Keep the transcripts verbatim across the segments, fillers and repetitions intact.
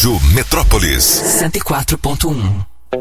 Rádio Metrópolis cento e quatro ponto um.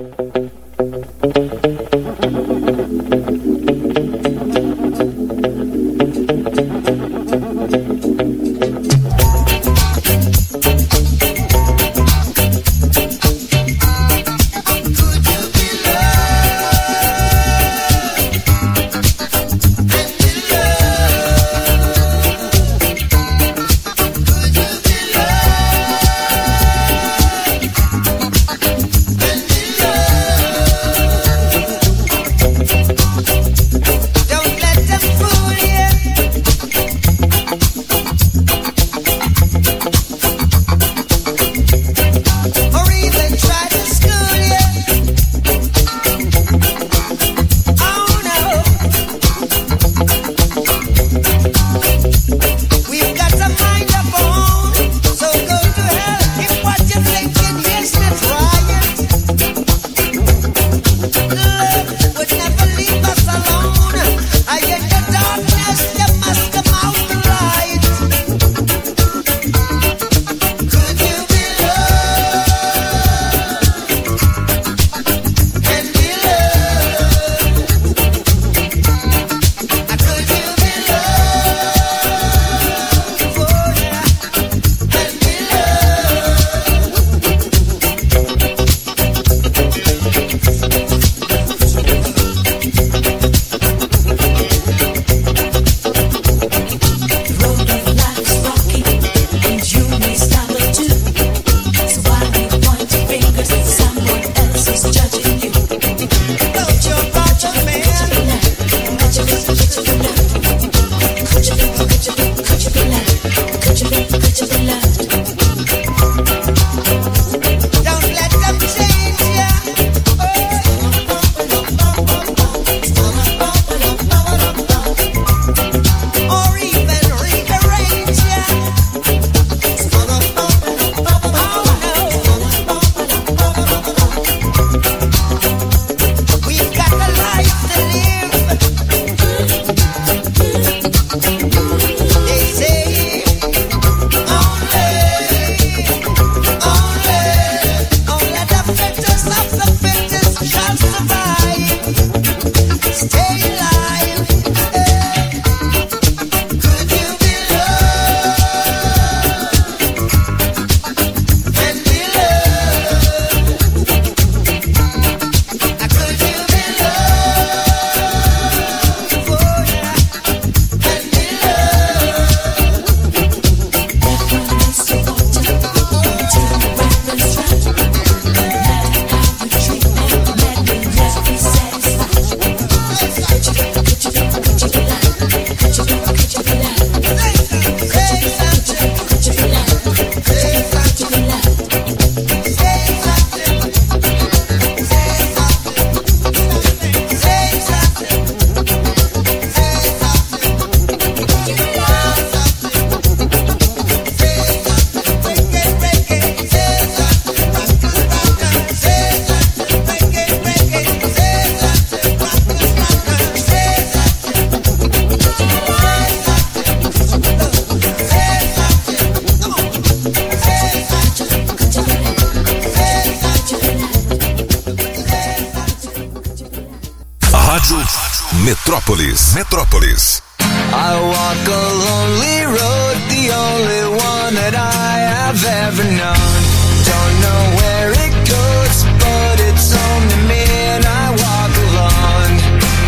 Metrópolis, Metrópolis. I walk a lonely road, the only one that I have ever known. Don't know where it goes, but it's home to me and I walk alone.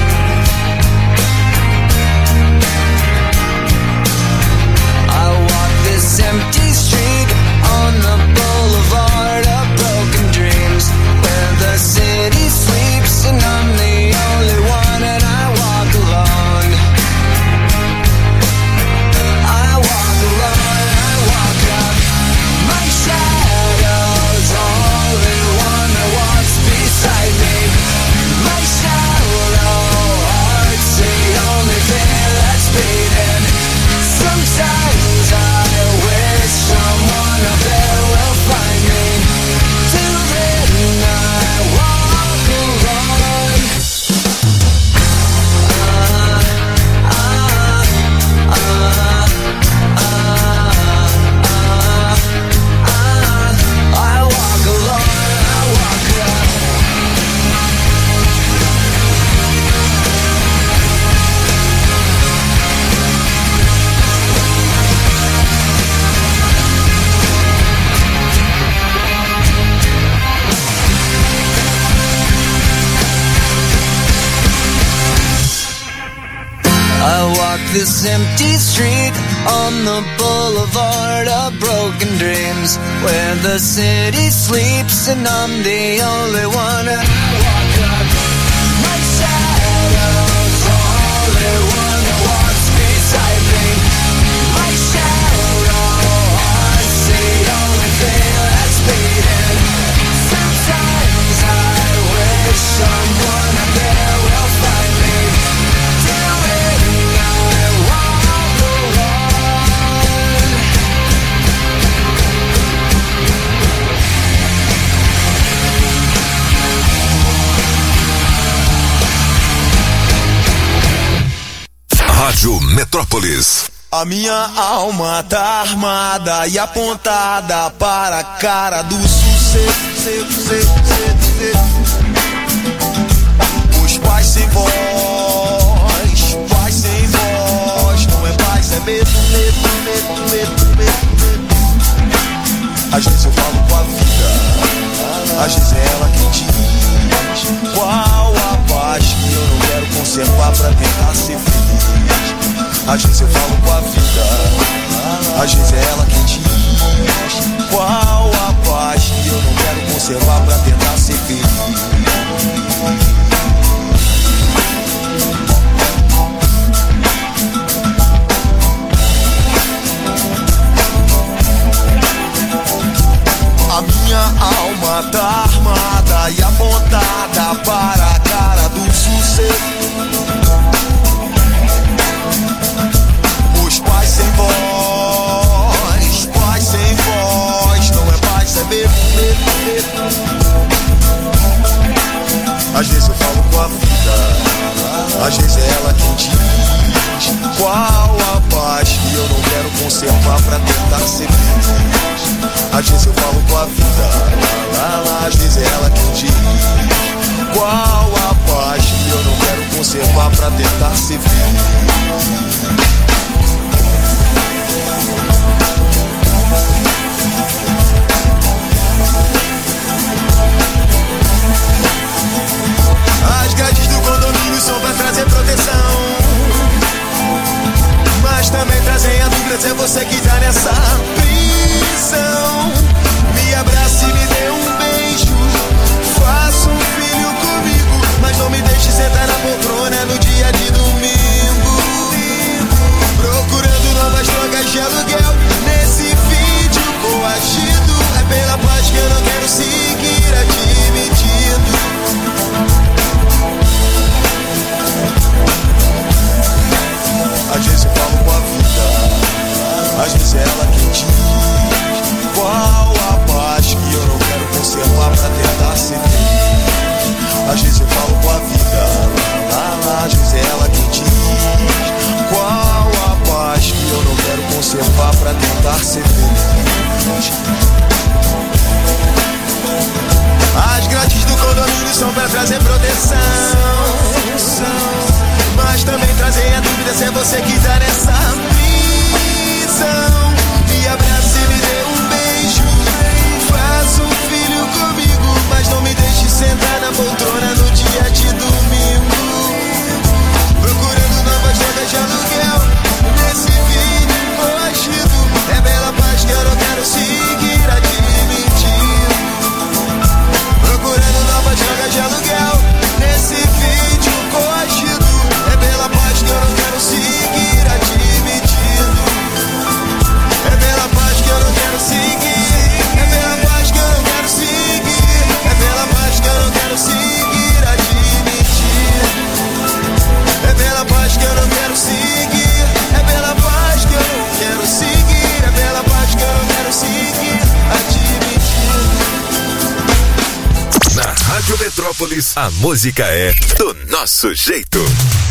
I walk this empty street on the boulevard of broken dreams, where the city sleeps and I'm the only one and I walk alone. I walk alone, I walk up my shadow. I walk this empty street on the boulevard of broken dreams, where the city sleeps and I'm the only one. And I walk up, my shadow's the only one that walks beside me. My shadow, heart's the only thing that's beating. Sometimes I wish someone out there will find me. Rádio Metrópolis. A minha alma tá armada e apontada para a cara do sucesso. Os pais sem voz, pais sem voz, não é paz, é medo, medo, medo, medo, medo. Às vezes eu falo com a vida, às vezes é ela quem diz qual a paz que eu não quero conservar pra tentar ser feliz. Às vezes eu falo com a vida, às vezes é ela quem diz qual a paz que eu não quero conservar pra tentar ser feliz. A minha alma tá armada e apontada para a cara do sucesso. Os pais sem voz, pais sem voz, não é paz, é medo, medo, medo. Às vezes eu falo com a vida, às vezes é ela quem diz qual a paz que eu não quero conservar pra tentar ser feliz. Às vezes eu falo com a vida, lá, lá, às vezes é ela quem diz qual a paz que eu não quero conservar pra tentar ser feliz. As grades do condomínio são pra trazer proteção, mas também trazem a dúvida se é você que tá nessa prisão. Me abrace e me dê um beijo, faça um filho comigo, mas não me deixe sentar na poltrona no dia de domingo, procurando novas drogas de aluguel nesse vídeo coagido. É pela paz que eu não quero seguir admitindo. Às vezes eu falo com a vida, às vezes é ela quem diz qual a paz que eu não quero conservar pra tentar ser feliz. Às vezes eu falo com a vida, lá, lá, às vezes é ela quem diz qual a paz que eu não quero conservar pra tentar ser feliz. As grades do condomínio são pra trazer proteção, mas também trazem a dúvida se é você que tá nessa prisão. Me abrace e me dê um beijo, faça um filho comigo, mas não me deixe sentar na poltrona no dia de domingo, procurando novas drogas de aluguel nesse vídeo coagido. É pela paz que eu não quero seguir admitindo, procurando novas drogas de aluguel nesse vídeo coagido. É pela paz que eu não quero seguir admitindo, é pela paz que eu não quero seguir, é pela paz que eu não quero seguir, é pela paz que eu não quero seguir admitindo, é pela paz que eu não quero seguir, é pela paz que eu não quero seguir, é pela paz que eu não quero seguir admitindo. Na Rádio Metrópolis, a música é do nosso jeito.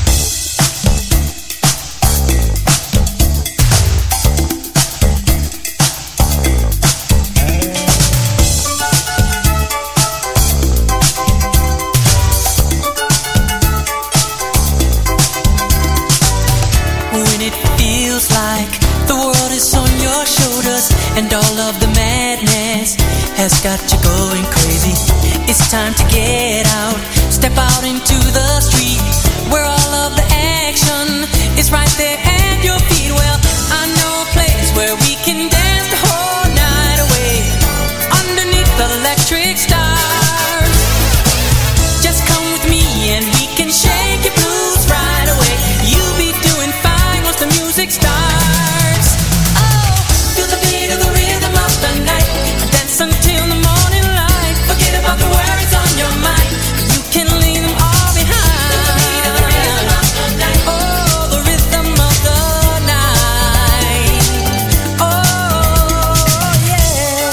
When it feels like the world is on your shoulders and all of the madness has got you going crazy, it's time to get out, step out into the street where all of the action is is right there at your feet. Well, I know a place where we can dance the whole night away underneath the electric stars. Just come with me and we can shake your blues right away. You'll be doing fine once the music starts. Oh, feel the beat of the rhythm of the night. Dance until the morning light. Forget about the worries on your mind. You can leave them all behind. Feel the beat of the rhythm of the night. Oh, the rhythm of the night. Oh, yeah.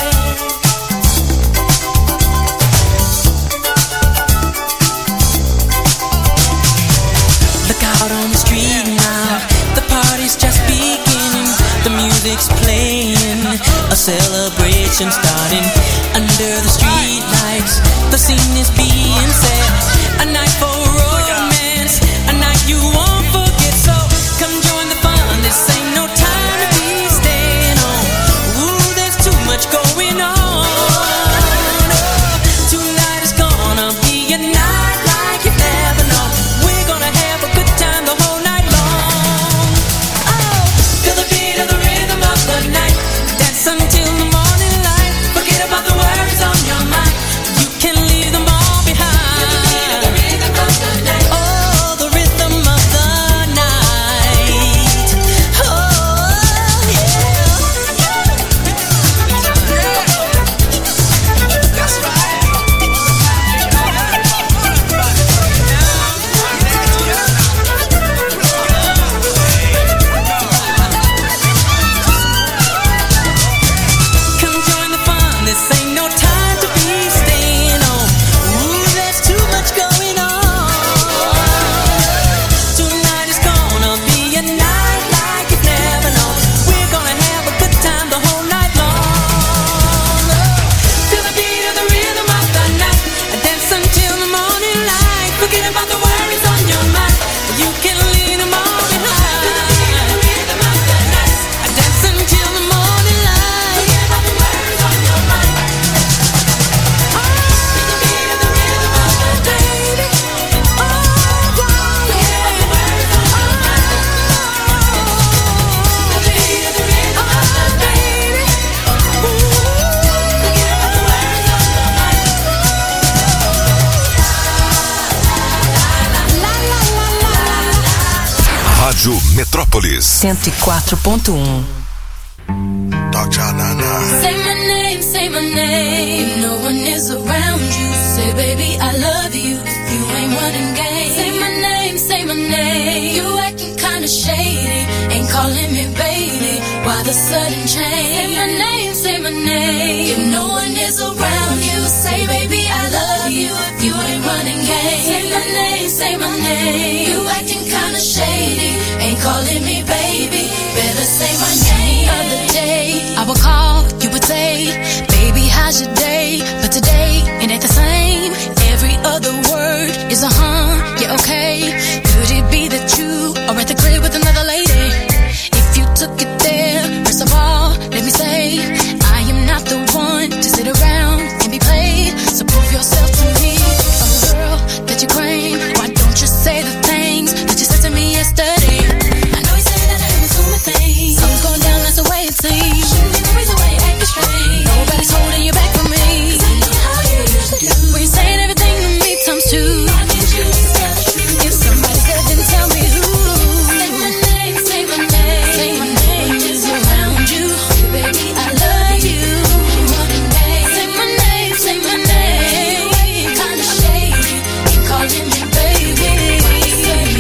Look out on the street now. The party's just beginning. The music's playing. A celebration starting under the street lights. The scene is being set. A night for romance. A night you won't forget. So come join the fun. This ain't no time to be staying home. Ooh, there's too much going on. Oh, tonight is gonna be a night like you've never known. We're gonna have a good time the whole night long. Oh, feel the beat of the rhythm of the night. Dance until the morning light. Forget about the worries on your mind. You can leave them all behind. Feel the beat of the rhythm of the night. Oh, the rhythm of the night. Oh, yeah. That's right. Come join the fun. This ain't no time to be staying home. Ooh, there's too much going on. Tonight is gonna be a night like you've never known. We're gonna have a good time the whole night long. Oh, feel the beat of the rhythm of the night. Dance until the morning light. Forget about the worries on your mind. You can leave them all behind. Feel the beat of the rhythm of the night. Dance until the morning light. Forget about the worries on your mind. Oh, feel the beat of the rhythm of the baby. Oh, wow, yeah. Forget about the worries on your mind. The beat of the rhythm of the baby. Ooh, forget about the worries on your mind. La la la la la. Rádio Metrópolis. cento e quatro ponto um. Dog Child nine nine. Say my name, say my name. If no one is around you, say baby I love you. If you ain't running game, say my name, say my name. You acting kinda shady, ain't calling me baby. Why the sudden change? Say my name, say my name. If no one is around you, say baby I love you. If you ain't running game, say my name, say my name. You acting kinda shady, ain't calling me baby. Better say my name. The other day I would call, you would say, baby how's your day? But today it ain't the same. Every other word is a huh, yeah okay. Could it be that you are at the crib with another lady? If you took it there, first of all, let me say, I am not the one to sit around and be played. So prove yourself to me. I'm the girl that you claim. Why don't you say the things that you said to me yesterday? I know you say that I haven't seen my thing. Something's going down, that's the way it seems. Shouldn't be the reason why you acting strange. Nobody's holding you back from me. 'Cause I know how you used to do. When you're saying everything to me times two. I need you to tell the truth. If somebody said, then tell me who. Say my name, say my name. Say my name is around you. Baby, I love you. Running game. Say my name, say my name. Kinda shady, ain't calling me baby. Say my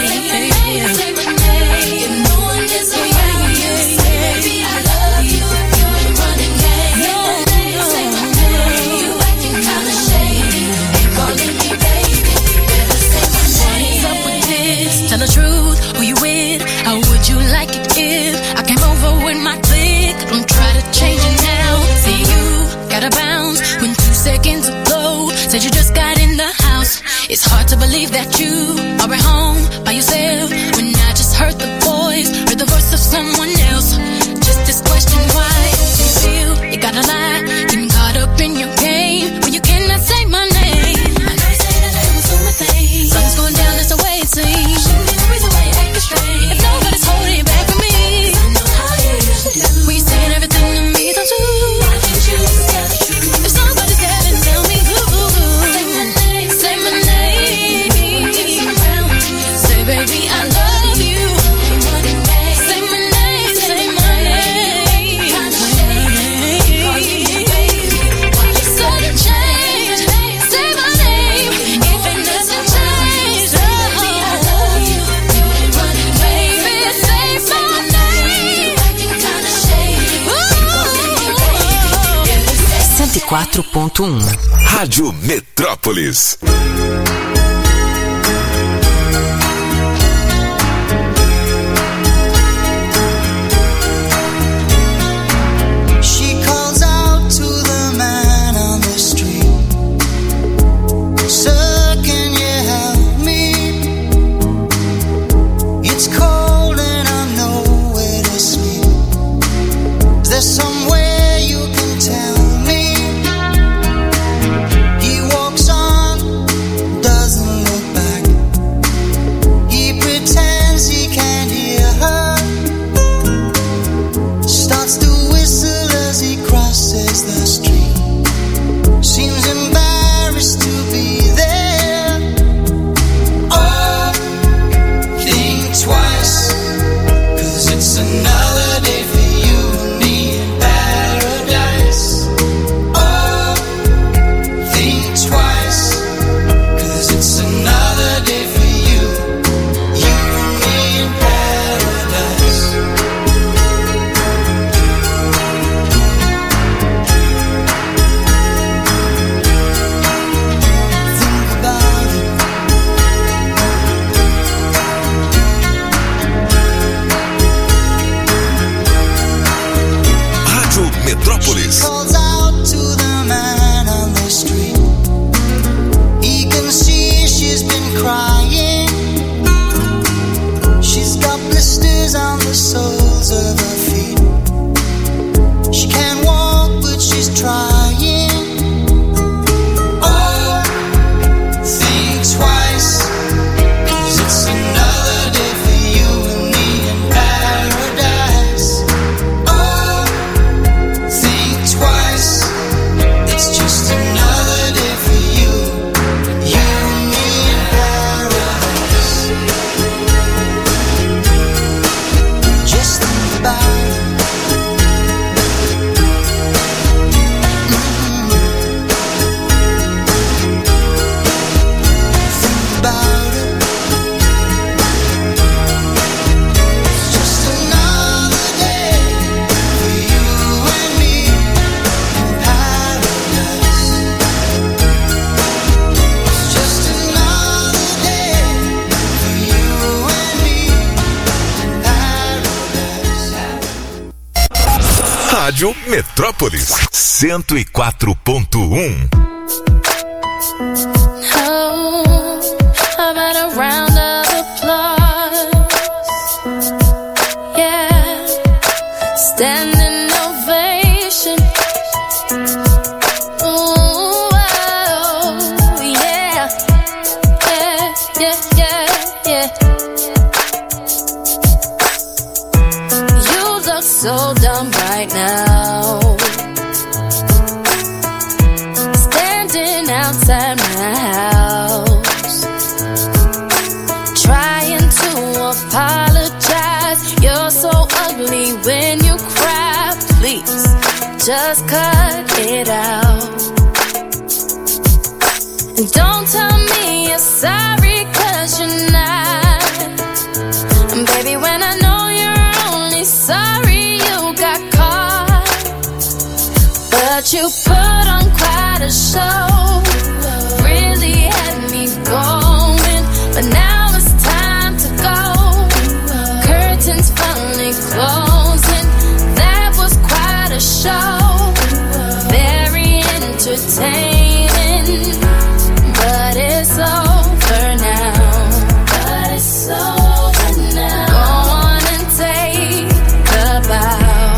name, say my name. If no one is around you, say baby, I love you. You ain't running game. Say my name, say my name. You acting kinda shady, ain't calling me baby. Better say my name. What's up with this? Tell the truth, who you with? How would you like it if I came over with my clique? Don't try to change it now. See you gotta bounce when two seconds ago said you just got in the house. It's hard to believe that you are at home by yourself when I just heard the voice, heard the voice of someone else. Just this question, why do you feel you gotta lie? Getting caught up in your game when you cannot say my name. I know you say that I was on my thing. Something's going down, that's the way it seems. Shouldn't be the reason why you acting strange. quatro ponto um. Rádio Metrópolis. Somewhere you can tell me. He walks on, doesn't look back. He pretends he can't hear her. Starts to whistle as he crosses the street. Seems embarrassed to be there. Oh, think twice, 'cause it's another day for you. Metrópolis. Calls out to the man on the street. He can see she's been crying. She's got blisters on the soles of her feet. She can't walk, but she's trying. Oh, think twice, 'cause it's another day for you and me in paradise. Oh, twice, it's just another day for you, you and me in paradise. Just think about it. Mm-hmm. Think about it. It's just another day for you and me. Rádio Metrópolis cento e quatro ponto um. Oh, how about a round of applause? Yeah, standing ovation. Ooh, oh, yeah, yeah, yeah, yeah, yeah. You look so dumb right now, standing outside my house, trying to apologize. You're so ugly when you cry. Please, just cut it out. And don't tell me you're sorry, 'cause you're not. And baby, when I know you're only sorry you got caught, but you put on quite a show, really had me going, but now it's time to go. Curtains finally closing, that was quite a show, very entertaining, but it's over now, but it's over now. Go on and take the bow.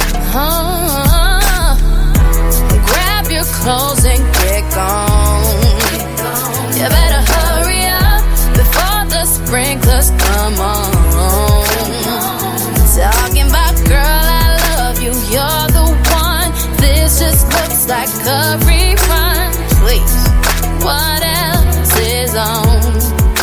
Oh, grab your clothes and get gone. You better hurry up before the sprinklers come on. Talking about, girl, I love you, you're the one. This just looks like a rerun. Please, what else is on?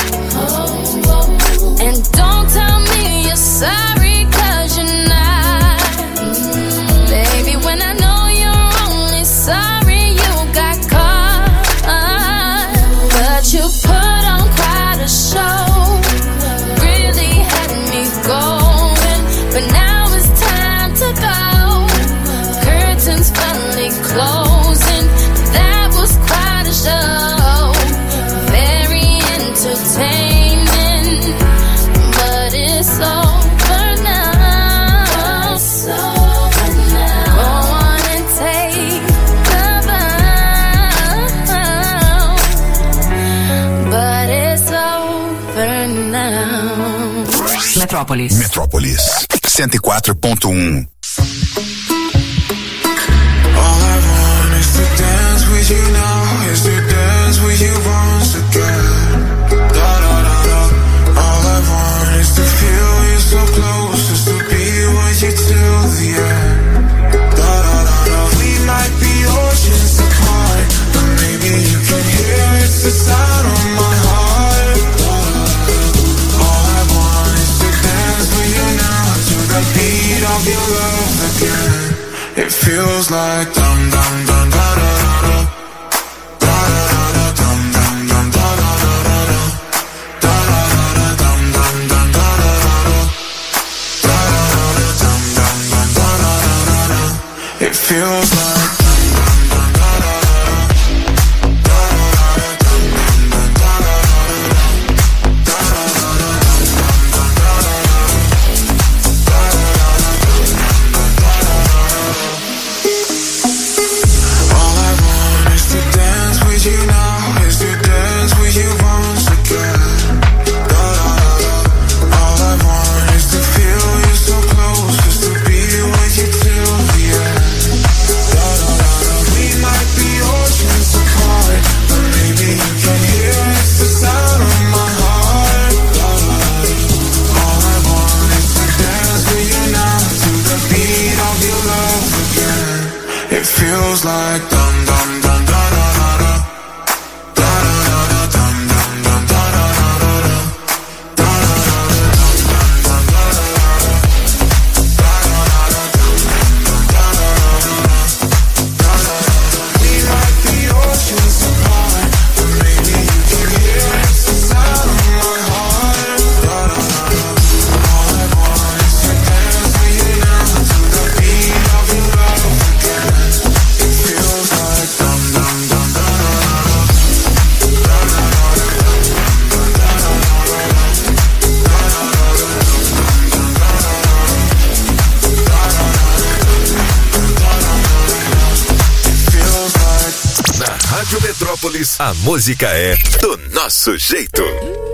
And don't tell me you're sorry, 'cause you're not. Baby, when I know you're only sorry you got caught, but you put on quite a show, really had me going, but now it's time to go. Curtains finally closing, Metrópolis. Metrópolis cento e quatro ponto um. All I want is to dance with you now, is to dance with you once again. Da da da da. All I want is to feel you so close, is to be with you till the end. Da da da da. We might be oceans apart, but maybe you can hear it's the sound of my heart. Da da da da. All I want is to dance with you now, to the beat of your love again. It feels like dum dum dum da da da da da da da dum dum dum da da da da da da da dum dum dum da da da da da dum dum dum da da da da. It feels like dum dum dum da da da da da da dum dum dum da da da da da da dum dum dum da da you now is to dance with you once again. Da, da, da, da. All I want is to feel you so close, just to be with you till the end. Da, da, da, da. We might be oceans apart, but maybe you can hear it's the sound of my heart. Da, da, da, da. All I want is to dance with you now, to the beat of your love again. It feels like dum dum dum da da da da. Rádio Metrópolis, a música é do nosso jeito.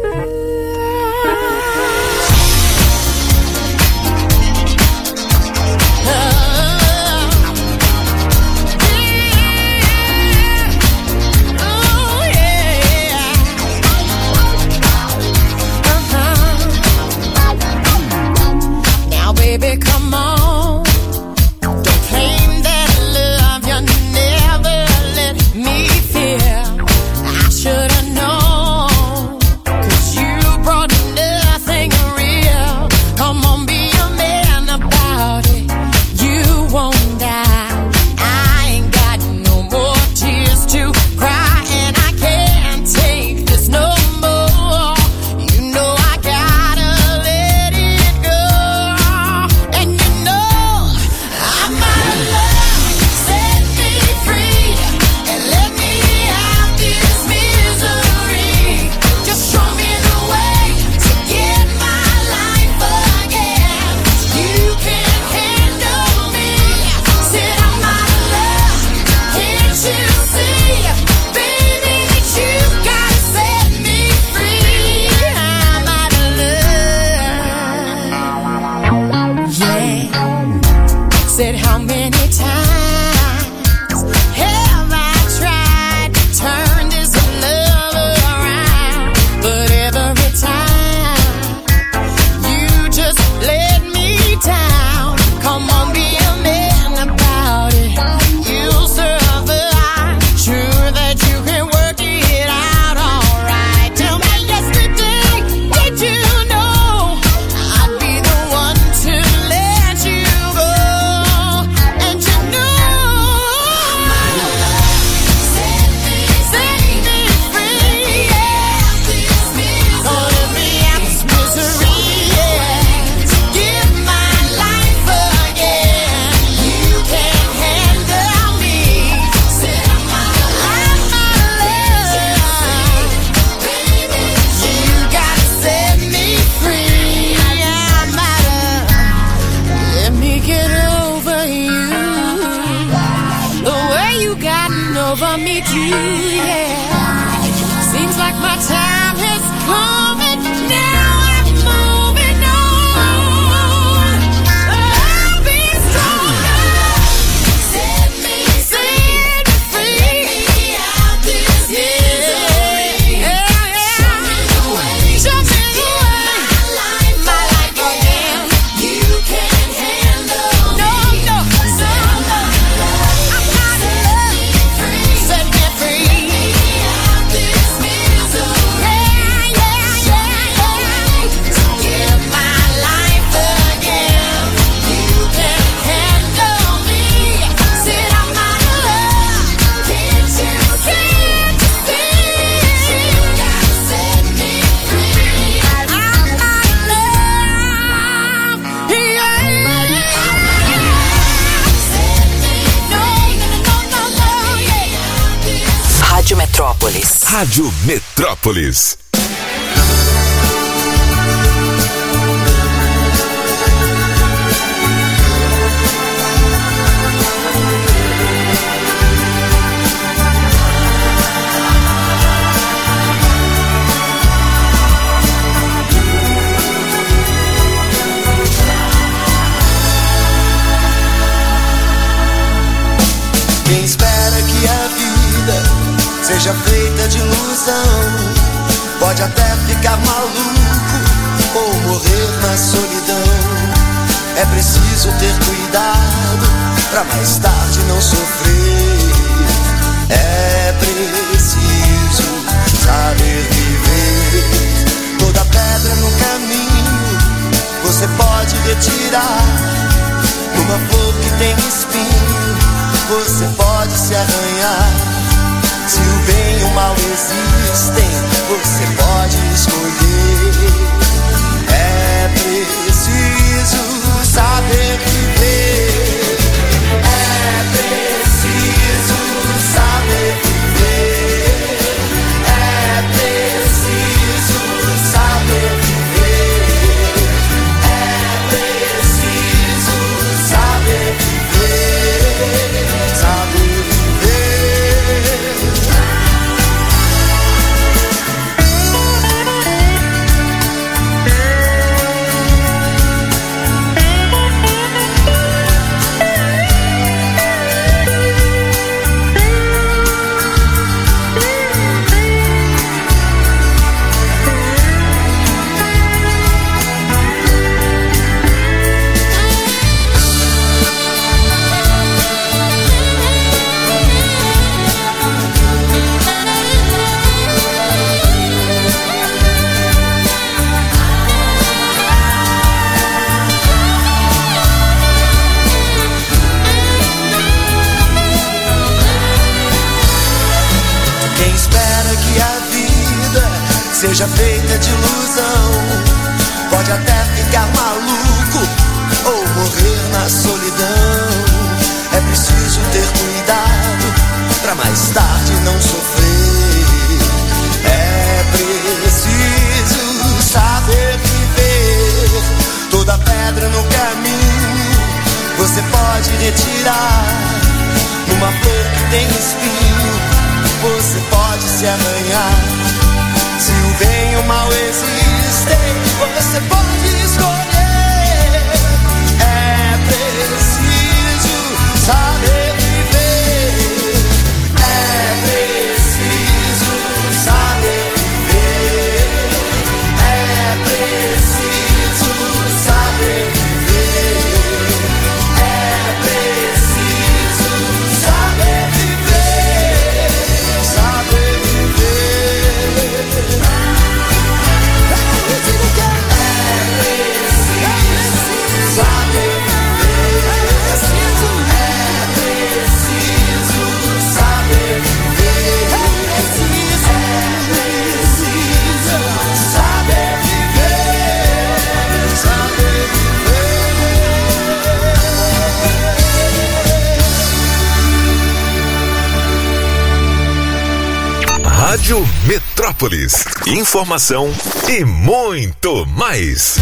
over me too, yeah. Seems like my time has come and now I'm moving on. Metrópolis. Rádio Metrópolis. Quem espera que a vida seja feita de ilusão pode até ficar maluco ou morrer na solidão. É preciso ter cuidado pra mais tarde não sofrer. É preciso saber viver. Toda pedra no caminho você pode retirar. Numa flor que tem espinho você pode se arranhar. Se o bem e o mal existem, você pode escolher. É preciso saber viver. É preciso saber viver. É preciso saber viver. É preciso saber viver. Saber seja feita de ilusão pode até ficar maluco ou morrer na solidão. É preciso ter cuidado pra mais tarde não sofrer. É preciso saber viver. Toda pedra no caminho você pode retirar. Numa flor que tem espinho você pode se arranhar. Se o bem e o mal existem, você pode escolher. É preciso saber viver. É preciso saber viver. É preciso saber viver. É preciso saber viver. Saber viver. Rádio Metrópolis. Informação e muito mais.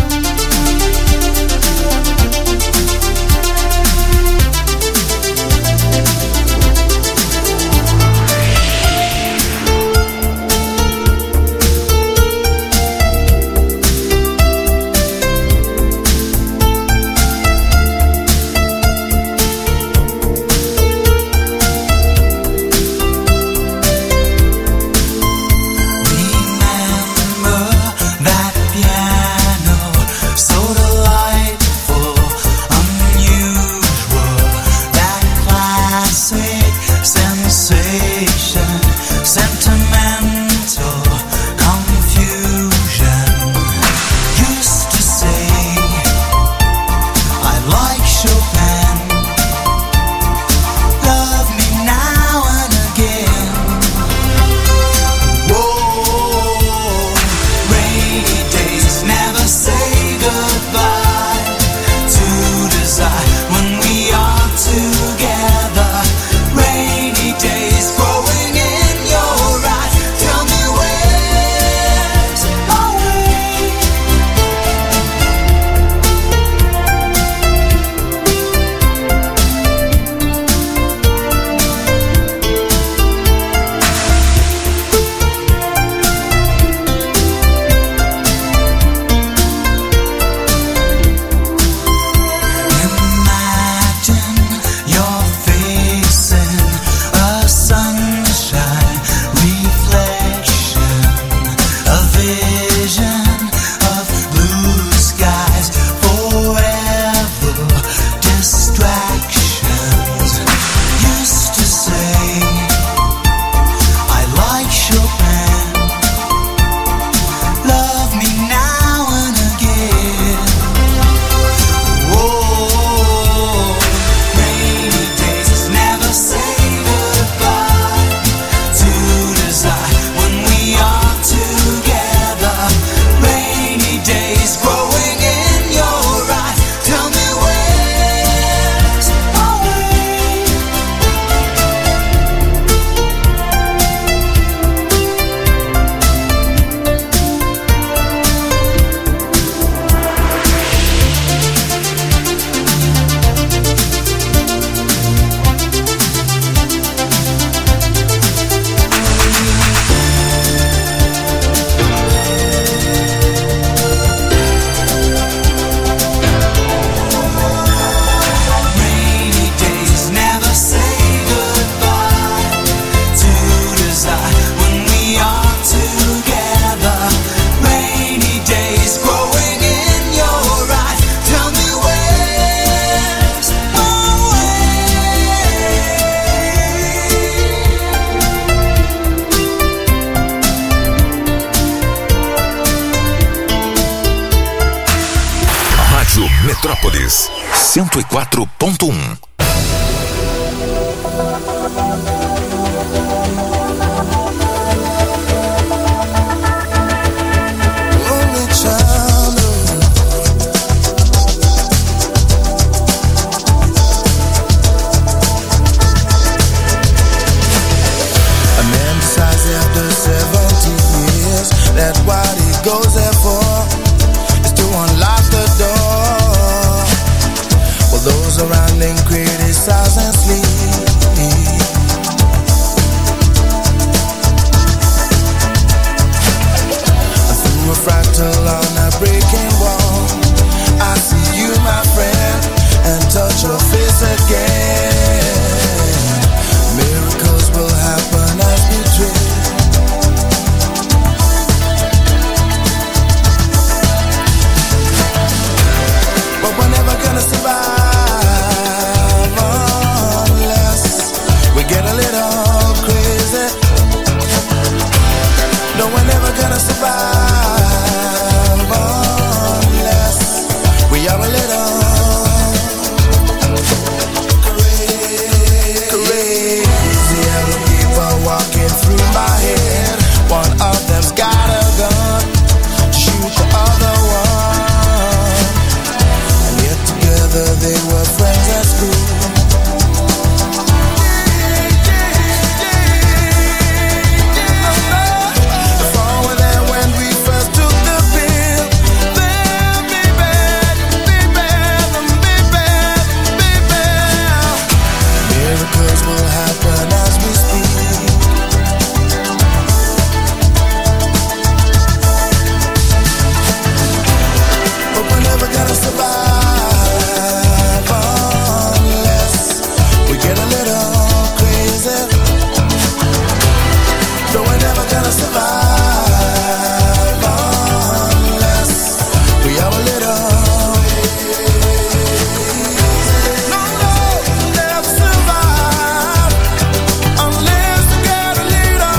Remember that piano, so the Metrópolis cento e quatro ponto um. After seventy years, that what he goes there for is to unlock the door. Well, those around him criticize and sleep. Through a fractal on a breaking wall, I see you, my friend, and touch your face again. Miracles will happen as we dream. But we're never gonna survive unless we get a little crazy. No, we're never gonna survive unless we are a little crazy. Crazy. Other people walking through my head. One of them's got a gun to shoot the other one. And yet together they were friends at school. If all were there when we first took the pill, then be bad, be bad, be bad, be bad. Miracles will happen as we speak. But we're never gonna survive unless we get a little crazy. No, we're never gonna survive unless we are a little. No, no, never survive unless we get a little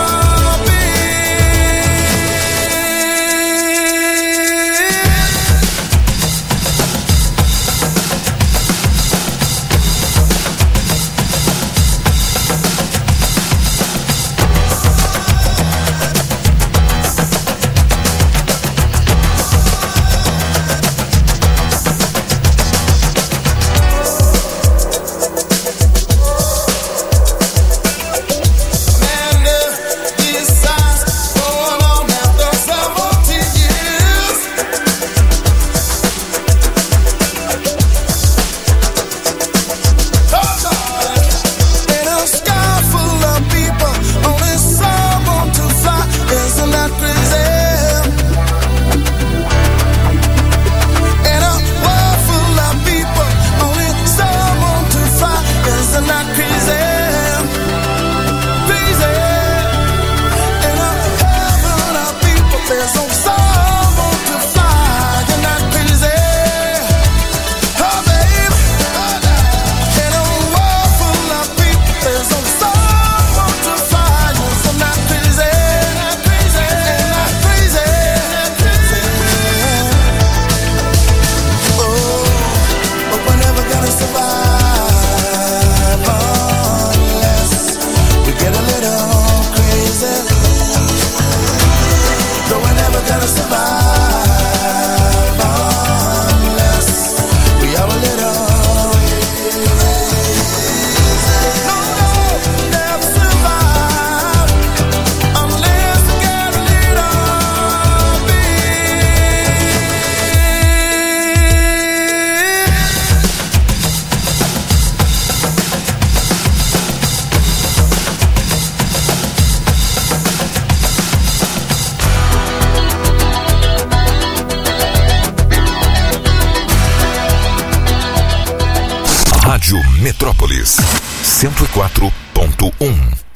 Metrópolis cento e quatro ponto um.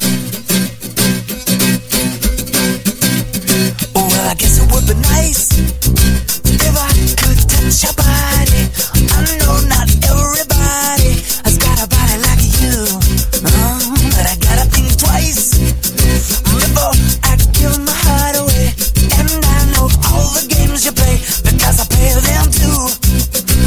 Well, I guess it would be nice if I could touch your body. I know not everybody has got a body like you, uh, but I gotta think twice before I give my heart away. And I know all the games you play because I play them too.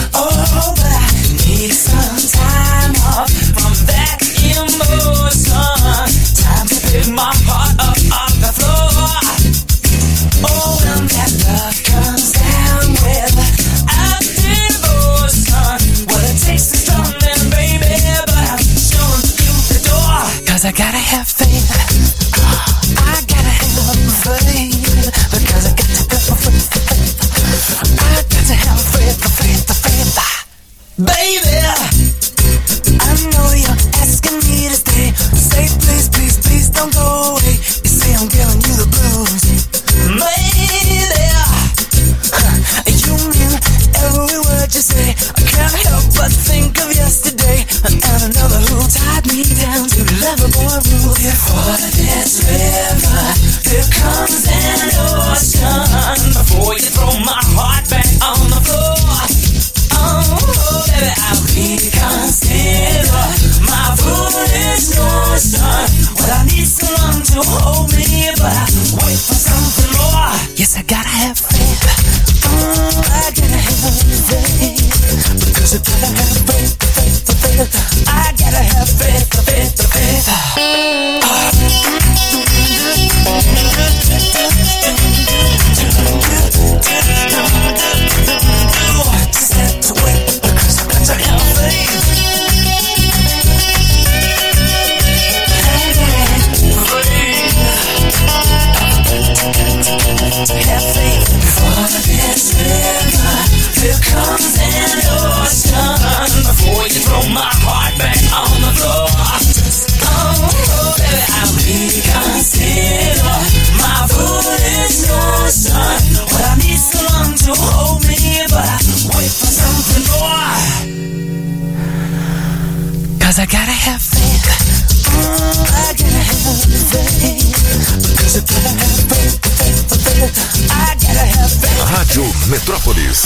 'cause I gotta have faith. Mm, I gotta have faith. Because I gotta have faith, faith, faith. I gotta have faith. Rádio Metrópolis.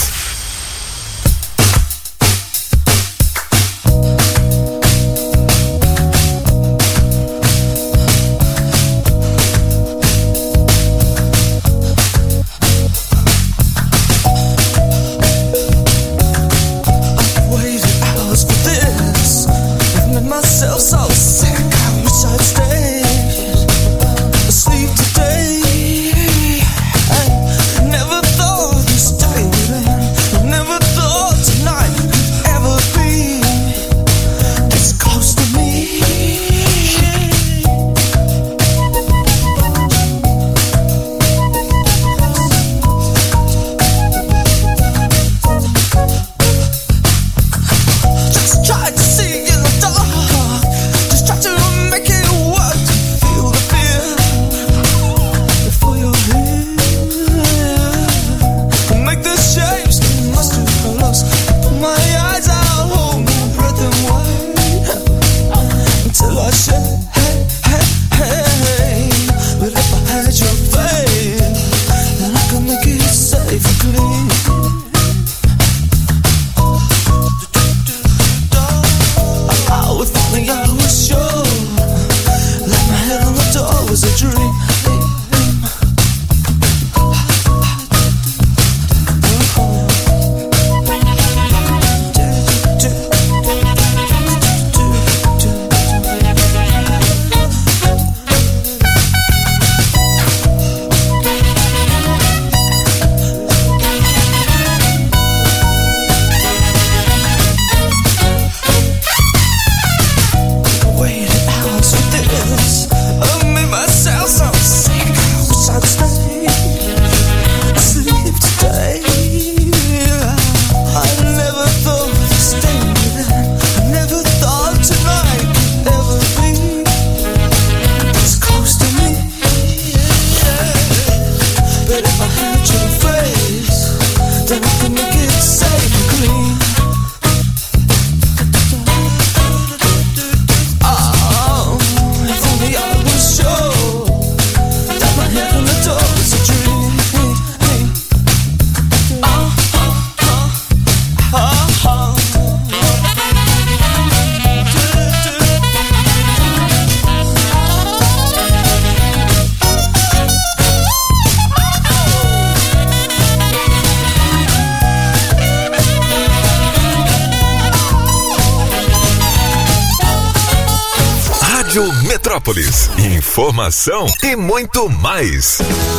Metrópolis, informação e muito mais.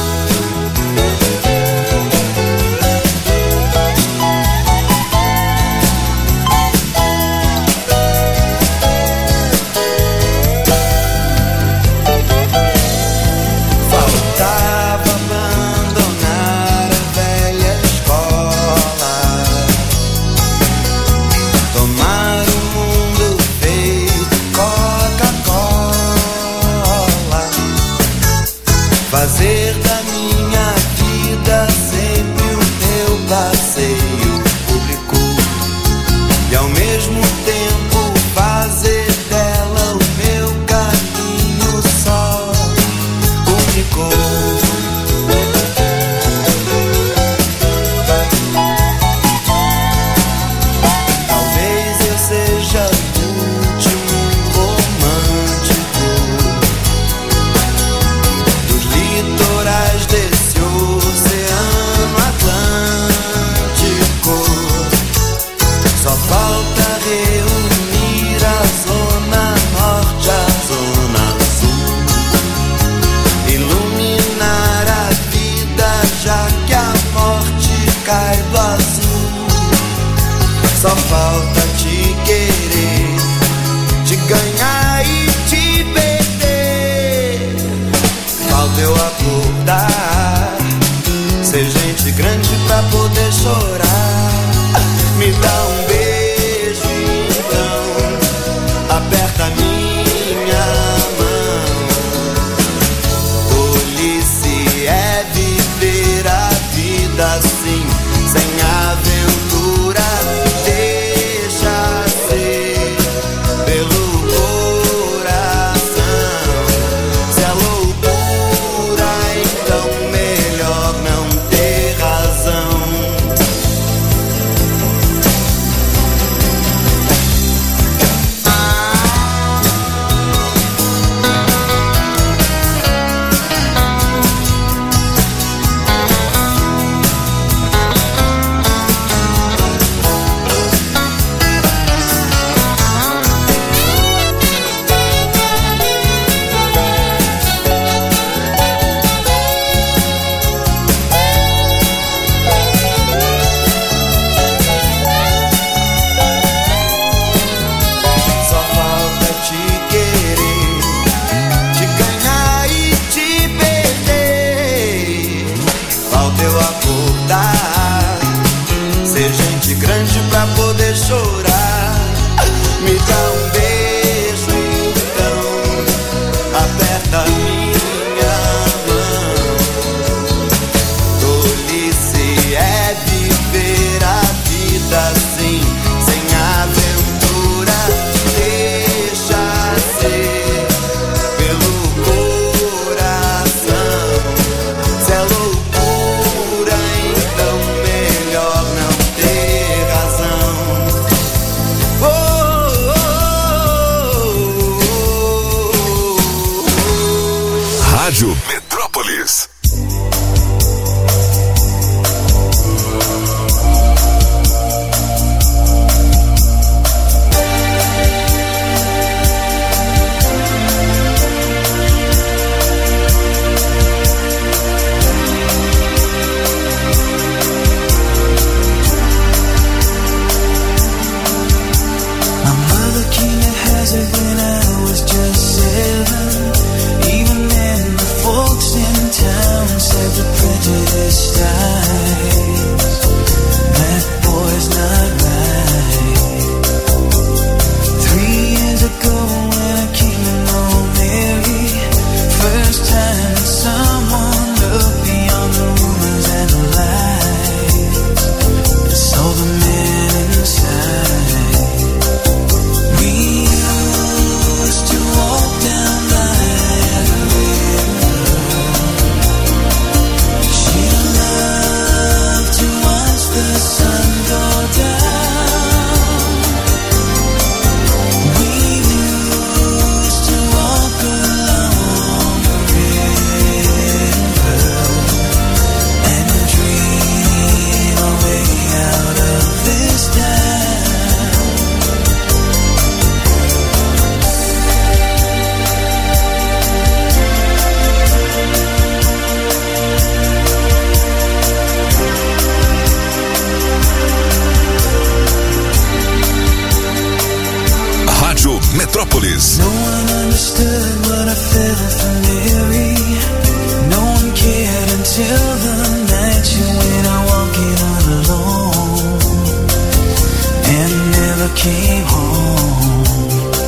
Fazer da minha vida sempre o meu passeio público e ao mesmo tempo fazer dela o meu caminho só único. Talvez eu seja o último romântico litorais desse oceano Atlântico. Só falta reunir a zona norte à zona sul, iluminar a vida já que a morte cai do azul. Só falta te querer, te ganhar e te perder. Falta eu acordar, ser gente grande pra poder chorar. Me dá um beijo então, aperta minha mão. Tolice é viver a vida assim, sem aventura. Deixa grande, grande pra poder chorar. Me dá um beijo então, aperta a minha mão. Tolice é viver a vida assim, sem aventura. Deixa ser pelo coração. Se é loucura, então melhor não ter razão. Oh, oh, oh, oh, oh. Rádio Metrópolis. When I was just seven, even then the folks in town said the prejudice dies. That boy's not right. Three years ago when I came to know Mary, first time that someone looked beyond the rumors and the lies, and saw the man inside. We to walk down by the river. She loved to watch the sun go down. We used to walk along the river and dream our way out of this town. Rádio Metrópolis. No one understood what I felt for Mary. No one cared until the night she went out walking all alone and never came home.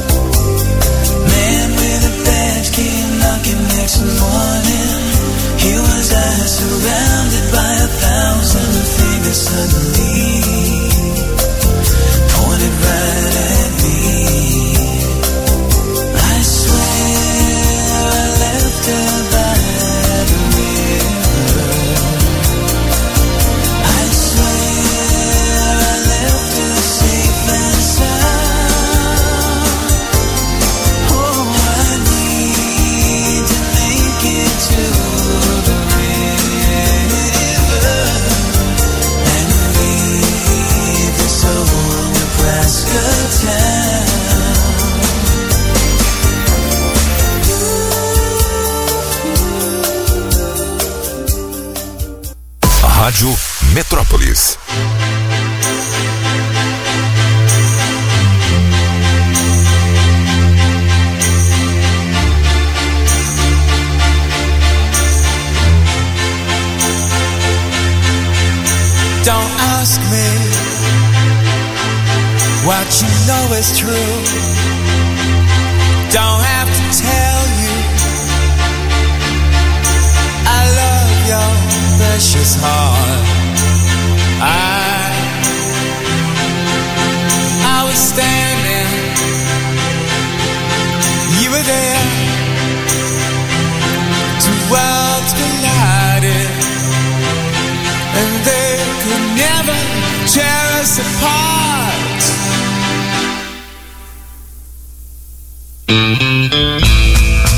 Man with a badge came knocking next morning. Here was I surrounded by a thousand fingers suddenly pointed right at me. I swear I left her by the river. I swear I left her safe and sound. Oh, I need to make it to the river and leave this old Nebraska town. Rádio Metrópolis. Don't ask me what you know is true. Don't have to tell you I love your precious heart. I I was standing, you were there. Two worlds collided, and they could never tear us apart.